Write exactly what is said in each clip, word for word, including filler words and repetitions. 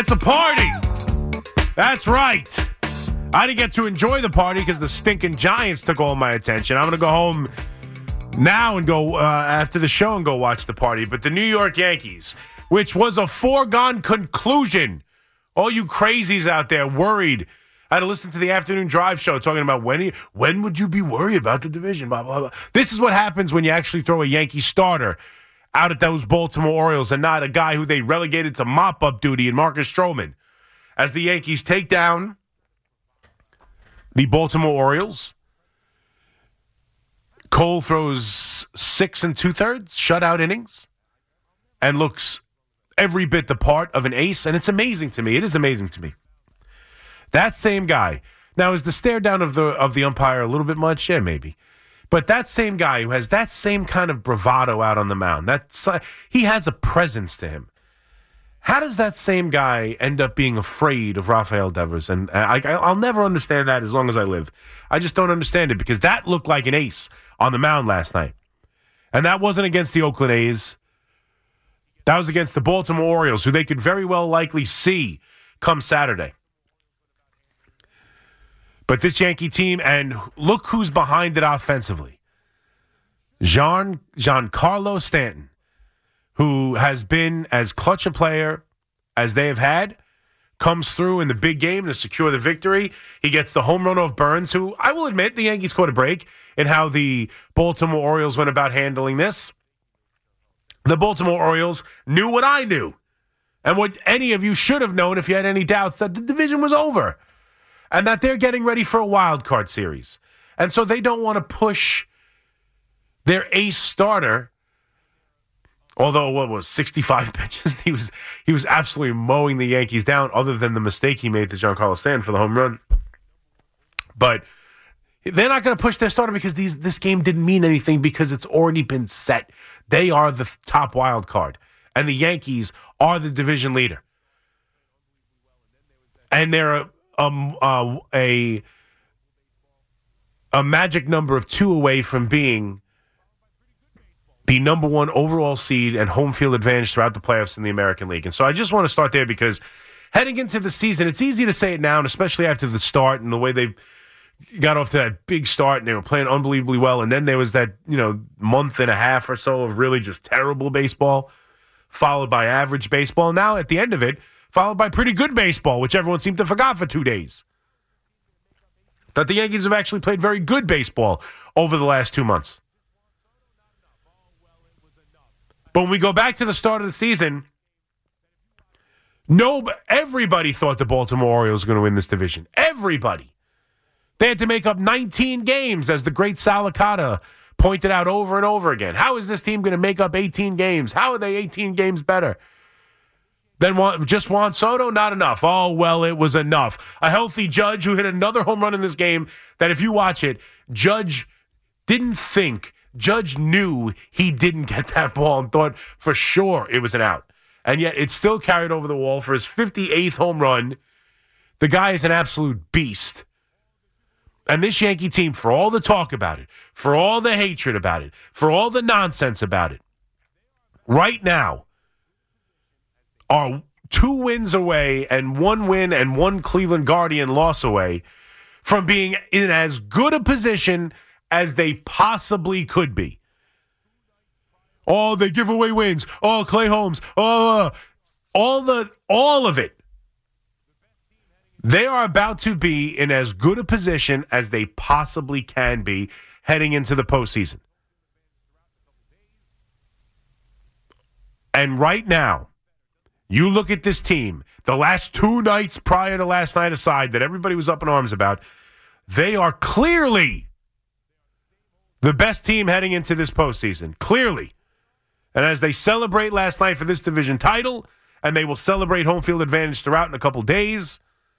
It's a party. That's right. I didn't get to enjoy the party because the stinking Giants took all my attention. I'm going to go home now and go uh, after the show and go watch the party. But the New York Yankees, which was a foregone conclusion. All you crazies out there worried. I had to listen to the afternoon drive show talking about when when would you be worried about the division? Blah, blah, blah. This is what happens when you actually throw a Yankee starter out at those Baltimore Orioles and not a guy who they relegated to mop-up duty in Marcus Stroman. As the Yankees take down the Baltimore Orioles, Cole throws six and two-thirds shutout innings and looks every bit the part of an ace, and it's amazing to me. It is amazing to me. That same guy. Now, is the stare down of the of the umpire a little bit much? Yeah, maybe. But that same guy who has that same kind of bravado out on the mound, that's, uh, he has a presence to him. How does that same guy end up being afraid of Rafael Devers? And I, I, I'll never understand that as long as I live. I just don't understand it because that looked like an ace on the mound last night. And that wasn't against the Oakland A's. That was against the Baltimore Orioles, who they could very well likely see come Saturday. But this Yankee team, and look who's behind it offensively. Jean Giancarlo Stanton, who has been as clutch a player as they have had, comes through in the big game to secure the victory. He gets the home run off Burns, who I will admit the Yankees caught a break in how the Baltimore Orioles went about handling this. The Baltimore Orioles knew what I knew and what any of you should have known if you had any doubts that the division was over and that they're getting ready for a wild card series. And so they don't want to push their ace starter. Although, what was sixty-five pitches? He was he was absolutely mowing the Yankees down, other than the mistake he made to Giancarlo Stanton for the home run. But they're not going to push their starter because these this game didn't mean anything because it's already been set. They are the top wild card, and the Yankees are the division leader. And they're a um, uh, a a magic number of two away from being the number one overall seed and home field advantage throughout the playoffs in the American League. And so I just want to start there because heading into the season, it's easy to say it now, and especially after the start and the way they got off to that big start and they were playing unbelievably well. And then there was that, you know, month and a half or so of really just terrible baseball, followed by average baseball. Now at the end of it, followed by pretty good baseball, which everyone seemed to forgot for two days. That the Yankees have actually played very good baseball over the last two months. But when we go back to the start of the season, no, everybody thought the Baltimore Orioles were going to win this division. Everybody. They had to make up nineteen games, as the great Salicata pointed out over and over again. How is this team going to make up eighteen games? How are they eighteen games better than Juan, just Juan Soto? Not enough. Oh, well, it was enough. A healthy Judge who hit another home run in this game that if you watch it, Judge didn't think Judge knew he didn't get that ball and thought for sure it was an out. And yet it still carried over the wall for his fifty-eighth home run. The guy is an absolute beast. And this Yankee team, for all the talk about it, for all the hatred about it, for all the nonsense about it, right now are two wins away and one win and one Cleveland Guardian loss away from being in as good a position as they possibly could be. Oh, they give away wins. Oh, Clay Holmes. Oh, all the all of it. They are about to be in as good a position as they possibly can be heading into the postseason. And right now, you look at this team, the last two nights prior to last night aside that everybody was up in arms about, they are clearly the best team heading into this postseason, clearly. And as they celebrate last night for this division title, and they will celebrate home field advantage throughout in a couple days,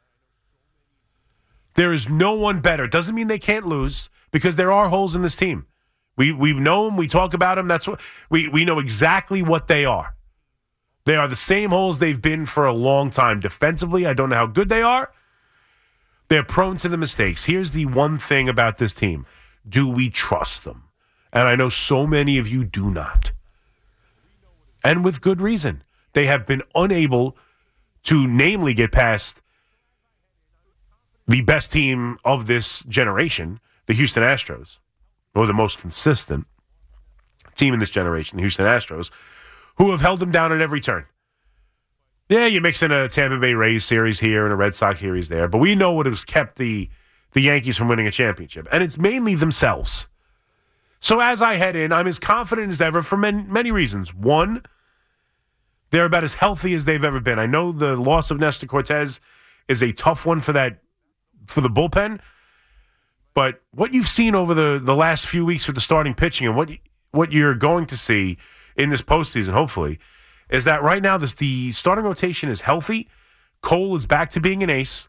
there is no one better. It doesn't mean they can't lose, because there are holes in this team. We we know them, we talk about them. That's what we we know exactly what they are. They are the same holes they've been for a long time. Defensively, I don't know how good they are. They're prone to the mistakes. Here's the one thing about this team. Do we trust them? And I know so many of you do not. And with good reason. They have been unable to namely get past the best team of this generation, the Houston Astros, or the most consistent team in this generation, the Houston Astros, who have held them down at every turn. Yeah, you mix in a Tampa Bay Rays series here and a Red Sox series there, but we know what has kept the, the Yankees from winning a championship, and it's mainly themselves. So as I head in, I'm as confident as ever for many, many reasons. One, they're about as healthy as they've ever been. I know the loss of Nestor Cortez is a tough one for that for the bullpen, but what you've seen over the, the last few weeks with the starting pitching and what what you're going to see in this postseason, hopefully, is that right now this, the starting rotation is healthy. Cole is back to being an ace.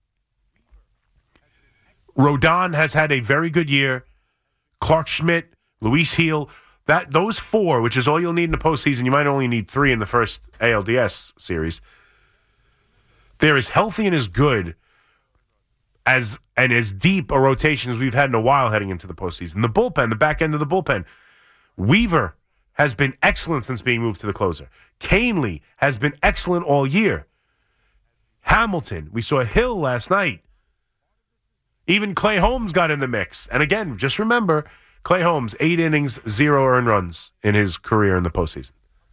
Rodon has had a very good year. Clark Schmidt, Luis Heel, that those four, which is all you'll need in the postseason. You might only need three in the first A L D S series. They're as healthy and as good as and as deep a rotation as we've had in a while heading into the postseason. The bullpen, the back end of the bullpen. Weaver has been excellent since being moved to the closer. Canely has been excellent all year. Hamilton, we saw Hill last night. Even Clay Holmes got in the mix. And again, just remember, Clay Holmes, eight innings, zero earned runs in his career in the postseason.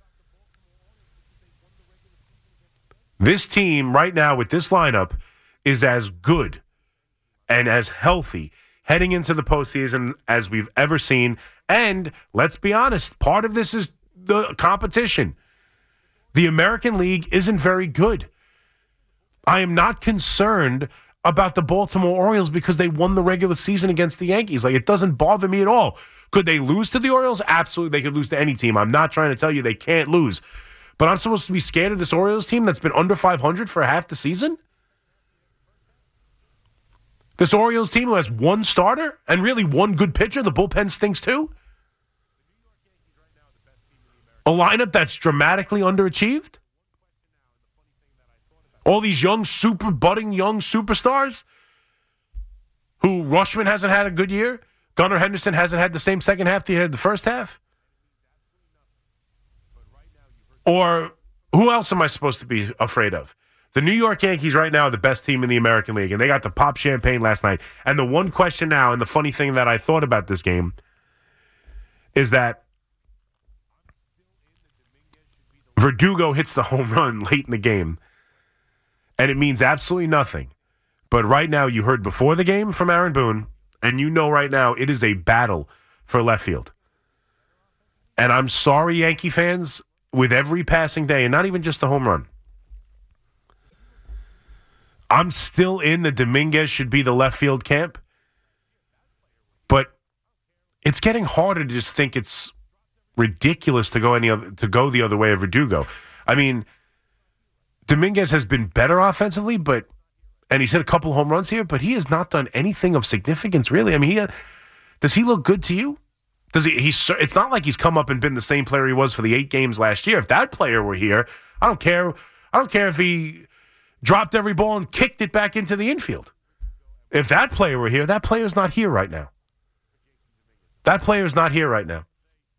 This team right now with this lineup is as good and as healthy heading into the postseason as we've ever seen. And let's be honest, part of this is the competition. The American League isn't very good. I am not concerned about the Baltimore Orioles because they won the regular season against the Yankees. Like, it doesn't bother me at all. Could they lose to the Orioles? Absolutely, they could lose to any team. I'm not trying to tell you they can't lose. But I'm supposed to be scared of this Orioles team that's been under five hundred for half the season? This Orioles team who has one starter and really one good pitcher, the bullpen stinks too? A lineup that's dramatically underachieved? All these young, super budding young superstars who Rushman hasn't had a good year. Gunnar Henderson hasn't had the same second half that he had the first half. Or who else am I supposed to be afraid of? The New York Yankees right now are the best team in the American League, and they got to pop champagne last night. And the one question now, and the funny thing that I thought about this game, is that Verdugo hits the home run late in the game. And it means absolutely nothing. But right now, you heard before the game from Aaron Boone, and you know right now it is a battle for left field. And I'm sorry, Yankee fans, with every passing day, and not even just the home run, I'm still in the Dominguez should be the left field camp. But it's getting harder to just think it's ridiculous to go any other, to go the other way of Verdugo. I mean, Dominguez has been better offensively, but and he's hit a couple home runs here, but he has not done anything of significance, really. I mean, he, does he look good to you? Does he? He's. It's not like he's come up and been the same player he was for the eight games last year. If that player were here, I don't care. I don't care if he dropped every ball and kicked it back into the infield. If that player were here, that player's not here right now. That player's not here right now.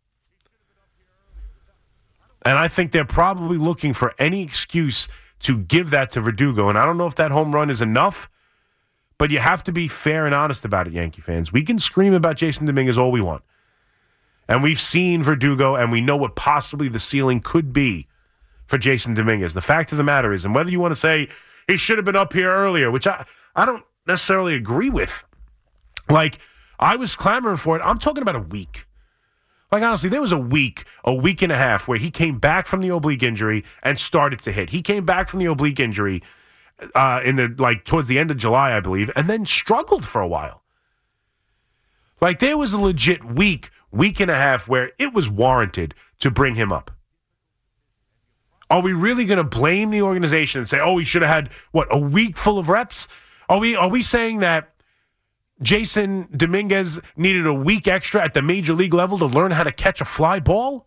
And I think they're probably looking for any excuse to give that to Verdugo. And I don't know if that home run is enough, but you have to be fair and honest about it, Yankee fans. We can scream about Jason Dominguez all we want. And we've seen Verdugo, and we know what possibly the ceiling could be for Jason Dominguez. The fact of the matter is, and whether you want to say he should have been up here earlier, which I, I don't necessarily agree with. Like, I was clamoring for it. I'm talking about a week. Like, honestly, there was a week, a week and a half where he came back from the oblique injury and started to hit. He came back from the oblique injury uh, in the like towards the end of July, I believe, and then struggled for a while. Like, there was a legit week, week and a half where it was warranted to bring him up. Are we really going to blame the organization and say, oh, he should have had, what, a week full of reps? Are we, are we saying that Jason Dominguez needed a week extra at the major league level to learn how to catch a fly ball?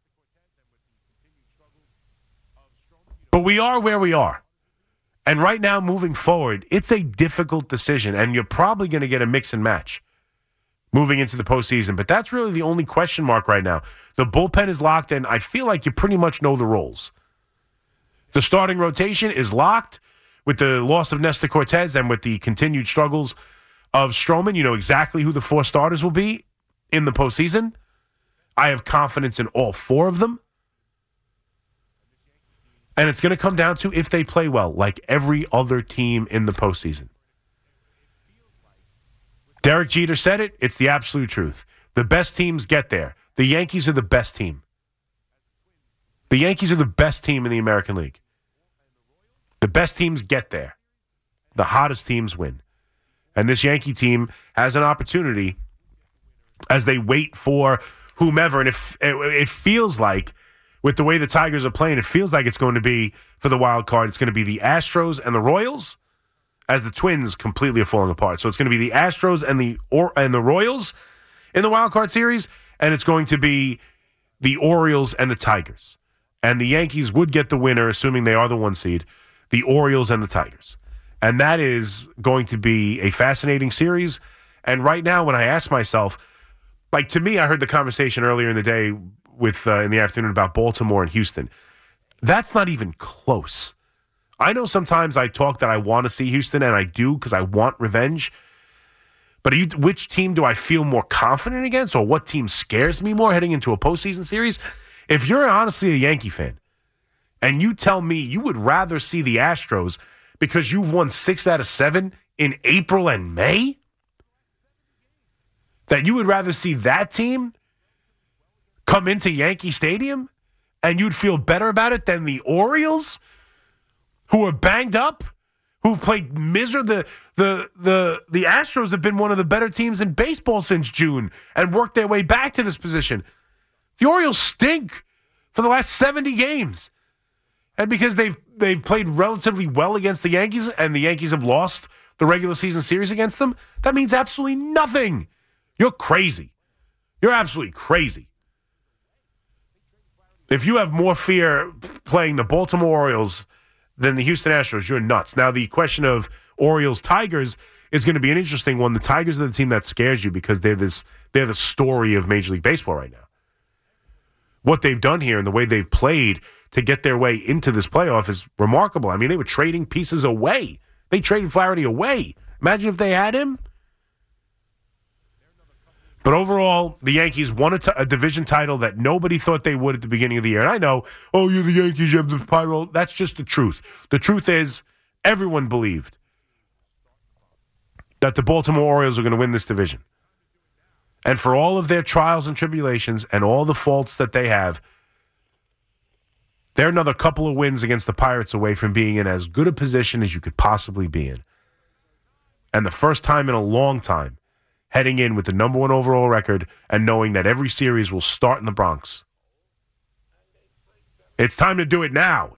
But we are where we are. And right now, moving forward, it's a difficult decision, and you're probably going to get a mix and match moving into the postseason. But that's really the only question mark right now. The bullpen is locked in. I feel like you pretty much know the roles. The starting rotation is locked with the loss of Nestor Cortez and with the continued struggles of Stroman. You know exactly who the four starters will be in the postseason. I have confidence in all four of them. And it's going to come down to if they play well, like every other team in the postseason. Derek Jeter said it. It's the absolute truth. The best teams get there. The Yankees are the best team. The Yankees are the best team in the American League. The best teams get there. The hottest teams win. And this Yankee team has an opportunity as they wait for whomever. And if it, it feels like, with the way the Tigers are playing, it feels like it's going to be, for the wild card, it's going to be the Astros and the Royals, as the Twins completely are falling apart. So it's going to be the Astros and the or, and the Royals in the wild card series, and it's going to be the Orioles and the Tigers. And the Yankees would get the winner, assuming they are the one seed, the Orioles and the Tigers. And that is going to be a fascinating series. And right now, when I ask myself, like, to me, I heard the conversation earlier in the day with uh, in the afternoon about Baltimore and Houston. That's not even close. I know sometimes I talk that I want to see Houston, and I do because I want revenge. But are you, which team do I feel more confident against, or what team scares me more heading into a postseason series? If you're honestly a Yankee fan, and you tell me you would rather see the Astros because you've won six out of seven in April and May, that you would rather see that team come into Yankee Stadium and you'd feel better about it than the Orioles, who are banged up, who've played miserable. The, the, the, the Astros have been one of the better teams in baseball since June and worked their way back to this position. The Orioles stink for the last seventy games. And because they've they've played relatively well against the Yankees and the Yankees have lost the regular season series against them, that means absolutely nothing. You're crazy. You're absolutely crazy. If you have more fear playing the Baltimore Orioles than the Houston Astros, you're nuts. Now, the question of Orioles-Tigers is going to be an interesting one. The Tigers are the team that scares you because they're this they're the story of Major League Baseball right now. What they've done here and the way they've played to get their way into this playoff is remarkable. I mean, they were trading pieces away. They traded Flaherty away. Imagine if they had him. But overall, the Yankees won a, t- a division title that nobody thought they would at the beginning of the year. And I know, oh, you're the Yankees, you have the pyro. That's just the truth. The truth is, everyone believed that the Baltimore Orioles are going to win this division. And for all of their trials and tribulations and all the faults that they have, they're another couple of wins against the Pirates away from being in as good a position as you could possibly be in. And the first time in a long time, heading in with the number one overall record and knowing that every series will start in the Bronx. It's time to do it now.